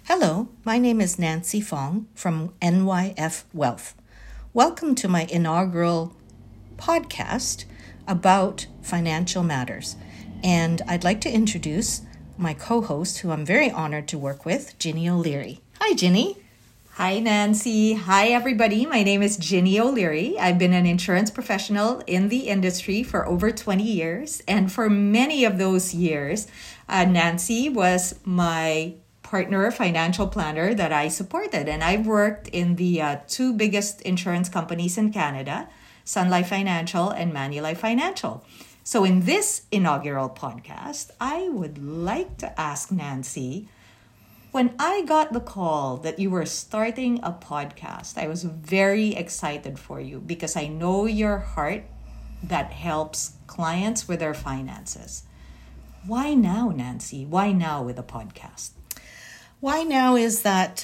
Hello, my name is Nancy Fong from NYF Wealth. Welcome to my inaugural podcast about financial matters. And I'd like to introduce my co-host, who I'm very honored to work with, Ginny O'Leary. Hi, Ginny. Hi, Nancy. Hi, everybody. My name is Ginny O'Leary. I've been an insurance professional in the industry for over 20 years. And for many of those years, Nancy was my partner financial planner that I supported. And I've worked in the two biggest insurance companies in Canada, Sun Life Financial and Manulife Financial. So in this inaugural podcast, I would like to ask Nancy, when I got the call that you were starting a podcast, I was very excited for you because I know your heart that helps clients with their finances. Why now, Nancy? Why now with a podcast? Why now is that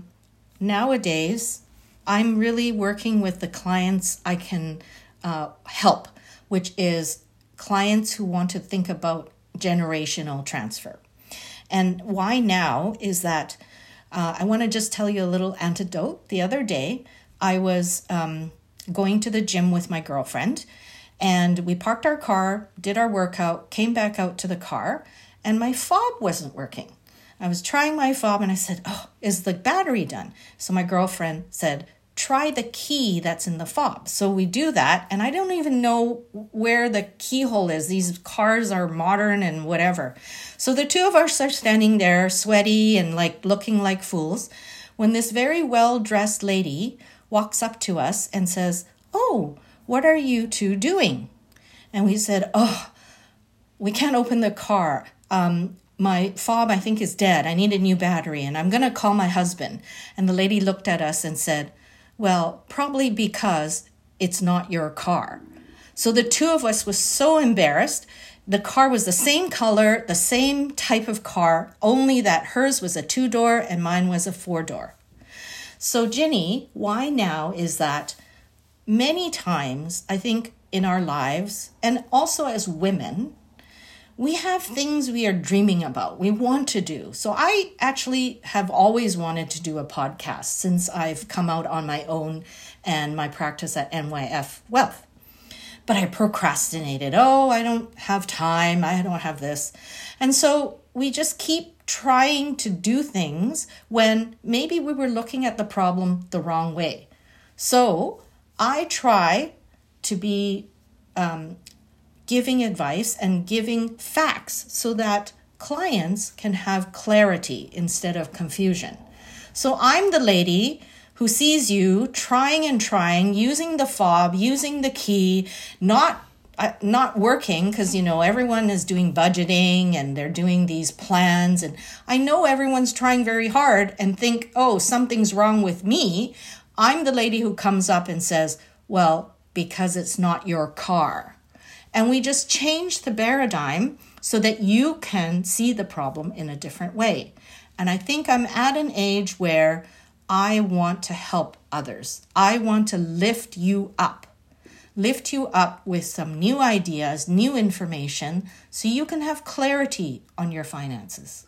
nowadays I'm really working with the clients I can help, which is clients who want to think about generational transfer. And why now is that I want to just tell you a little anecdote. The other day, I was going to the gym with my girlfriend, and we parked our car, did our workout, came back out to the car, and my fob wasn't working. I was trying my fob and I said, is the battery done? So my girlfriend said, try the key that's in the fob. So we do that, and I don't even know where the keyhole is. These cars are modern and whatever. So the two of us are standing there sweaty and looking like fools when this very well-dressed lady walks up to us and says, "Oh, what are you two doing?" And we said, we can't open the car. My fob, I think, is dead. I need a new battery, and I'm going to call my husband. And the lady looked at us and said, well, probably because it's not your car. So the two of us was so embarrassed. The car was the same color, the same type of car, only that hers was a 2-door and mine was a 4-door. So Ginny, why now is that many times, I think, in our lives, and also as women, we have things we are dreaming about, we want to do. So I actually have always wanted to do a podcast since I've come out on my own and my practice at NYF Wealth. But I procrastinated. I don't have time. I don't have this. And so we just keep trying to do things when maybe we were looking at the problem the wrong way. So I try to be giving advice and giving facts so that clients can have clarity instead of confusion. So I'm the lady who sees you trying, using the fob, using the key, not working because, everyone is doing budgeting and they're doing these plans. And I know everyone's trying very hard and think, something's wrong with me. I'm the lady who comes up and says, well, because it's not your car. And we just change the paradigm so that you can see the problem in a different way. And I think I'm at an age where I want to help others. I want to lift you up with some new ideas, new information, so you can have clarity on your finances.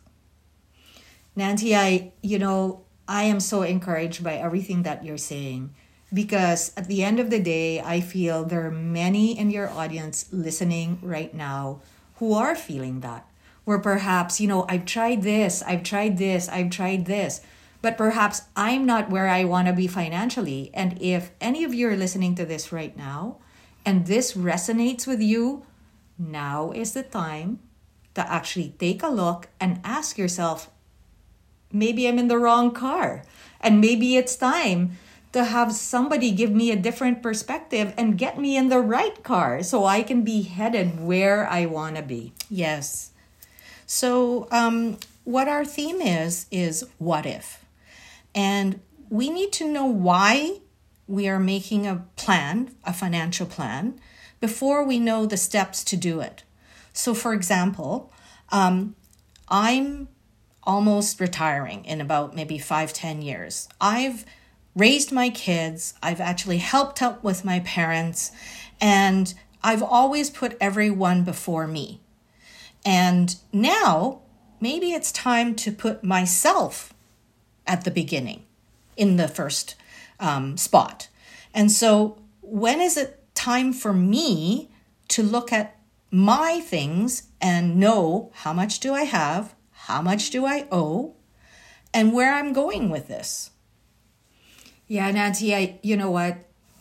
Nancy, I am so encouraged by everything that you're saying. Because at the end of the day, I feel there are many in your audience listening right now who are feeling that. Where perhaps, I've tried this, but perhaps I'm not where I want to be financially. And if any of you are listening to this right now, and this resonates with you, now is the time to actually take a look and ask yourself, maybe I'm in the wrong car. And maybe it's time to have somebody give me a different perspective and get me in the right car so I can be headed where I want to be. Yes. So what our theme is what if? And we need to know why we are making a plan, a financial plan, before we know the steps to do it. So for example, I'm almost retiring in about maybe 5-10 years. I've raised my kids. I've actually helped out with my parents, and I've always put everyone before me. And now maybe it's time to put myself at the beginning, in the first spot. And so when is it time for me to look at my things and know how much do I have, how much do I owe, and where I'm going with this? Yeah, Nancy, you know what?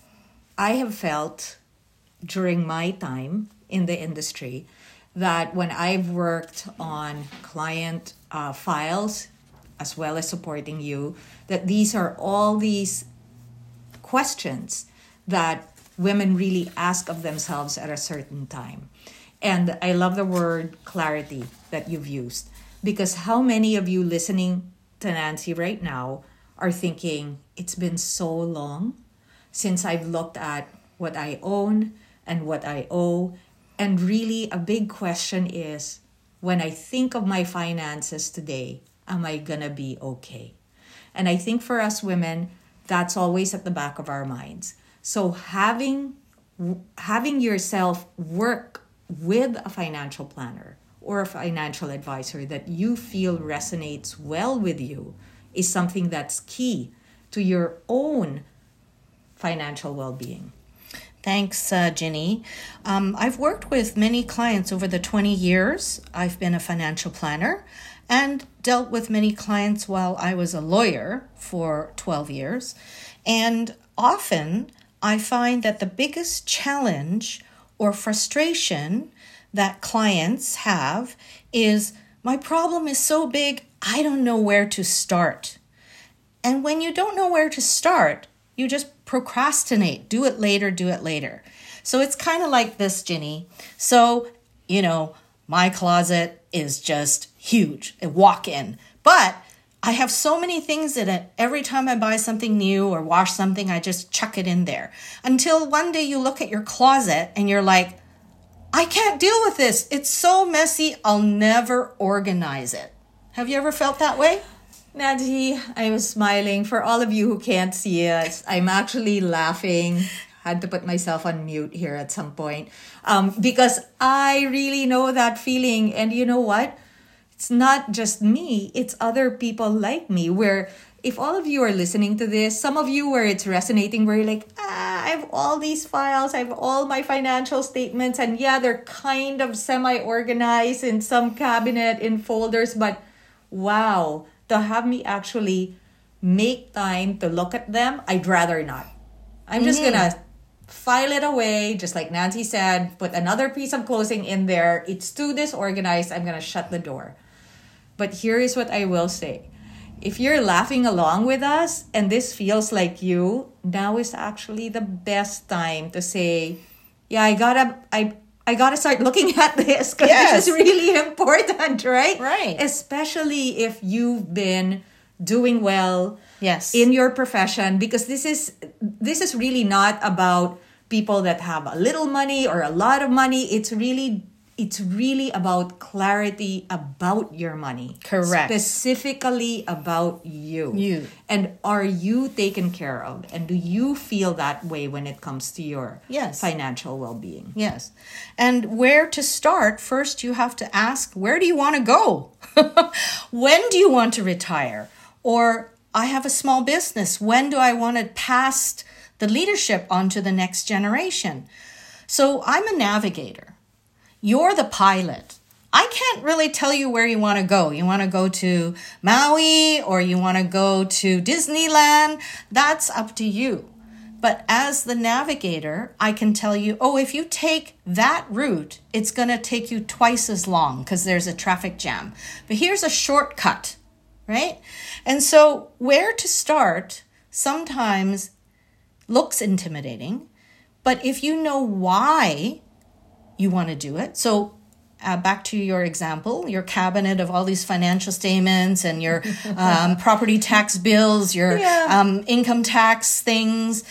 I have felt during my time in the industry that when I've worked on client files, as well as supporting you, that these are all these questions that women really ask of themselves at a certain time. And I love the word clarity that you've used, because how many of you listening to Nancy right now are thinking, it's been so long since I've looked at what I own and what I owe. And really a big question is, when I think of my finances today, am I gonna be okay? And I think for us women, that's always at the back of our minds. So having yourself work with a financial planner or a financial advisor that you feel resonates well with you is something that's key to your own financial well-being. Thanks, Ginny. I've worked with many clients over the 20 years I've been a financial planner, and dealt with many clients while I was a lawyer for 12 years. And often I find that the biggest challenge or frustration that clients have is, my problem is so big, I don't know where to start. And when you don't know where to start, you just procrastinate. Do it later. So it's kind of like this, Ginny. So, my closet is just huge, a walk-in. But I have so many things in it. Every time I buy something new or wash something, I just chuck it in there. Until one day you look at your closet and you're like, I can't deal with this. It's so messy. I'll never organize it. Have you ever felt that way? Nancy, I was smiling. For all of you who can't see it, I'm actually laughing. Had to put myself on mute here at some point because I really know that feeling. And you know what? It's not just me. It's other people like me, where if all of you are listening to this, some of you where it's resonating, where you're like, I have all these files, I have all my financial statements, and yeah, they're kind of semi-organized in some cabinet, in folders, but wow, to have me actually make time to look at them, I'd rather not. I'm just gonna file it away, just like Nancy said, put another piece of clothing in there. It's too disorganized. I'm gonna shut the door. But here is what I will say. If you're laughing along with us and this feels like you, now is actually the best time to say, yeah, I gotta start looking at this, because this is really important, right? Right. Especially if you've been doing well in your profession, because this is really not about people that have a little money or a lot of money. It's really about clarity about your money. Correct. Specifically about you. And are you taken care of? And do you feel that way when it comes to your financial well-being? Yes. And where to start, first you have to ask, where do you want to go? When do you want to retire? Or, I have a small business. When do I want to pass the leadership on to the next generation? So I'm a navigator. You're the pilot. I can't really tell you where you want to go. You want to go to Maui or you want to go to Disneyland? That's up to you. But as the navigator, I can tell you, if you take that route, it's going to take you twice as long because there's a traffic jam. But here's a shortcut, right? And so where to start sometimes looks intimidating, but if you know why you want to do it. So back to your example, your cabinet of all these financial statements and your property tax bills, your income tax things.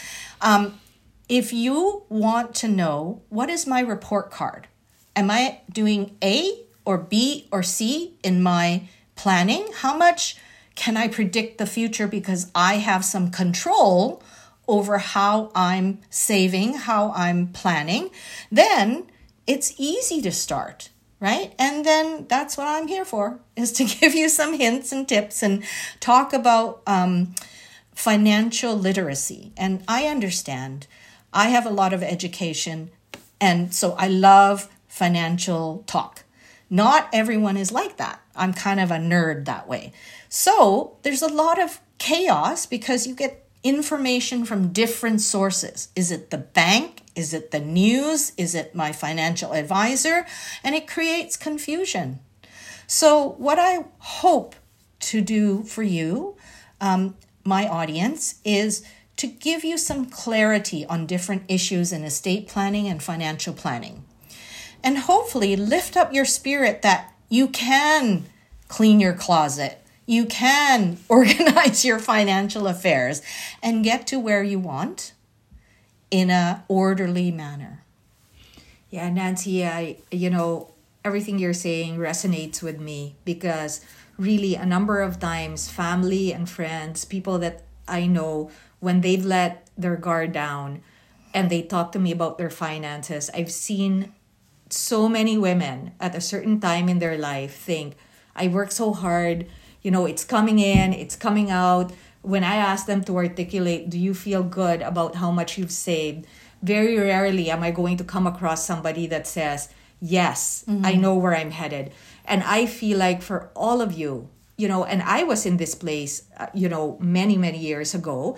If you want to know, what is my report card? Am I doing A or B or C in my planning? How much can I predict the future because I have some control over how I'm saving, how I'm planning? Then it's easy to start, right? And then that's what I'm here for, is to give you some hints and tips and talk about financial literacy. And I understand I have a lot of education, and so I love financial talk. Not everyone is like that. I'm kind of a nerd that way. So there's a lot of chaos because you get information from different sources. Is it the bank? Is it the news? Is it my financial advisor? And it creates confusion. So what I hope to do for you, my audience, is to give you some clarity on different issues in estate planning and financial planning. And hopefully lift up your spirit that you can clean your closet, you can organize your financial affairs and get to where you want in an orderly manner. Yeah, Nancy, everything you're saying resonates with me, because really a number of times family and friends, people that I know, when they've let their guard down and they talk to me about their finances, I've seen so many women at a certain time in their life think, I work so hard, it's coming in, it's coming out. When I ask them to articulate, do you feel good about how much you've saved? Very rarely am I going to come across somebody that says, yes, I know where I'm headed. And I feel like for all of you, and I was in this place, many, many years ago,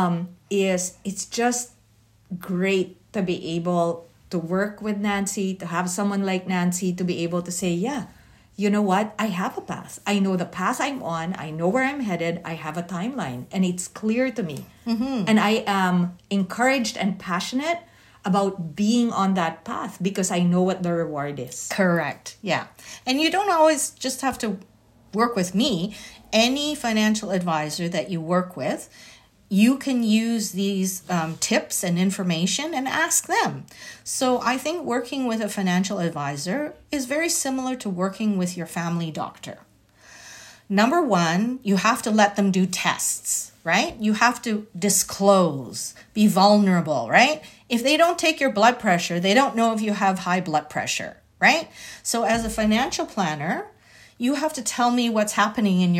it's just great to be able to work with Nancy, to have someone like Nancy, to be able to say, yeah, you know what? I have a path. I know the path I'm on. I know where I'm headed. I have a timeline, and it's clear to me. And I am encouraged and passionate about being on that path because I know what the reward is. Correct. Yeah. And you don't always just have to work with me. Any financial advisor that you work with, you can use these tips and information and ask them. So I think working with a financial advisor is very similar to working with your family doctor. Number one, you have to let them do tests, right? You have to disclose, be vulnerable, right? If they don't take your blood pressure, they don't know if you have high blood pressure, right? So as a financial planner, you have to tell me what's happening in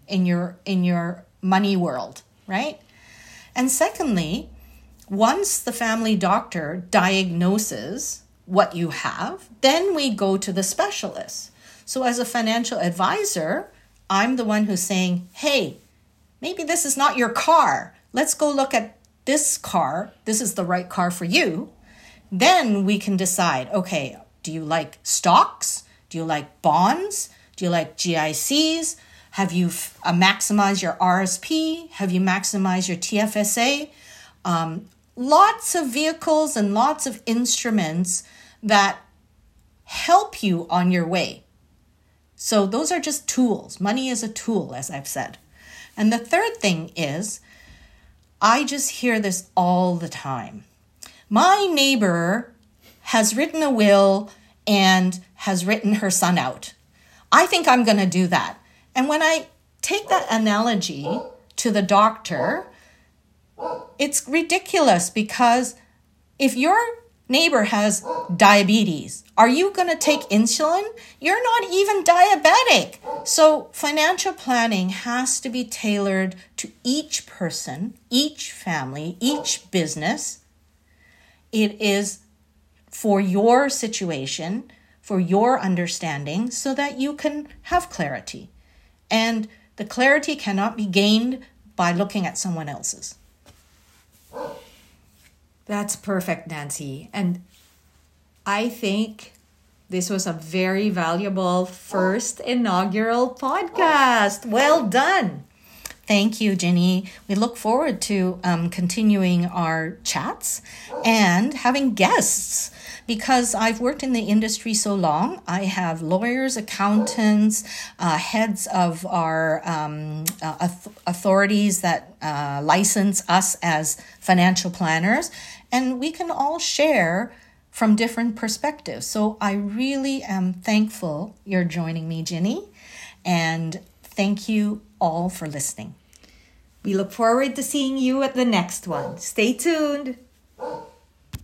your money world, right? And secondly, once the family doctor diagnoses what you have, then we go to the specialist. So as a financial advisor, I'm the one who's saying, hey, maybe this is not your car. Let's go look at this car. This is the right car for you. Then we can decide, okay, do you like stocks? Do you like bonds? Do you like GICs? Have you maximized your RSP? Have you maximized your TFSA? Lots of vehicles and lots of instruments that help you on your way. So those are just tools. Money is a tool, as I've said. And the third thing is, I just hear this all the time. My neighbor has written a will and has written her son out. I think I'm going to do that. And when I take that analogy to the doctor, it's ridiculous, because if your neighbor has diabetes, are you going to take insulin? You're not even diabetic. So financial planning has to be tailored to each person, each family, each business. It is for your situation, for your understanding, so that you can have clarity. And the clarity cannot be gained by looking at someone else's. That's perfect, Nancy. And I think this was a very valuable first inaugural podcast. Well done. Thank you, Ginny. We look forward to continuing our chats and having guests. Because I've worked in the industry so long, I have lawyers, accountants, heads of our authorities that license us as financial planners, and we can all share from different perspectives. So I really am thankful you're joining me, Ginny, and thank you all for listening. We look forward to seeing you at the next one. Stay tuned.